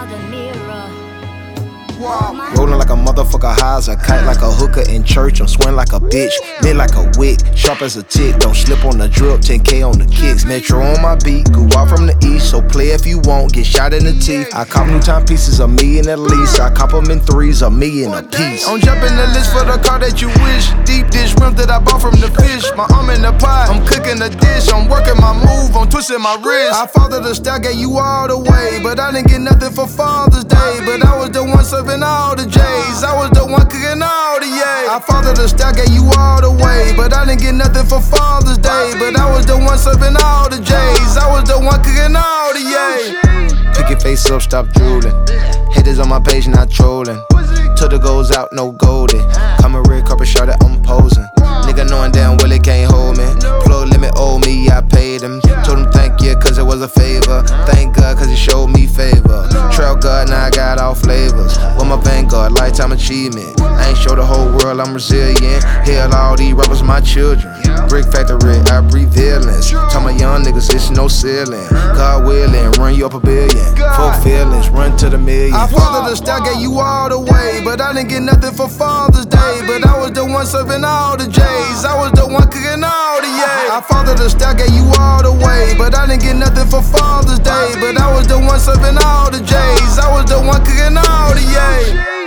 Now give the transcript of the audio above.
the mirror. Rolling like a motherfucker, high as a kite, like a hooker in church. I'm swing like a bitch, lit like a wick, sharp as a tick. Don't slip on the drip, 10K on the kicks. Metro on my beat, go out from the east, so play if you won't, get shot in the teeth. I cop new timepieces, a million at least. I cop them in threes, a million a piece. I'm jumping the list for the car that you wish. Deep dish rim that I bought from the fish. My arm in the pot, I'm cooking the dish. I'm working my move, I'm twisting my wrist. I fathered the style, gave you all the way, but I didn't get nothing for Father's Day. But I was the one serving all the J's, I was the one cooking all the yay. I fathered the style, gave you all the way, but I didn't get nothing for Father's Day. But I was the one serving all the J's, I was the one cooking all the yay. Pick your face up, stop drooling. Haters on my page, not trolling. Till the goes out, no golden. Come a red carpet shot that I'm posing. Nigga knowing damn well it can't hold me. Plug limit owed me, I paid him. Told him thank you, cause it was a favor. Thank God, cause he showed me favor. Trail God, now I got all flavors. With my Vanguard, lifetime achievement. I ain't show the whole world I'm resilient. Hell, all these rappers my children. Brick factory, I breathe violence. Tell my young niggas it's no ceiling. God willing, run you up a billion. Fuck feelings, run to the million. I fathered the style, gave you all the way, but I didn't get nothing for Father's Day. But I was the one serving all the J's, I was the one cooking all the yay. I fathered the style, gave you all the way, but I didn't get nothing for Father's Day. But I was the one serving all the J's, I was the one cooking all the yay.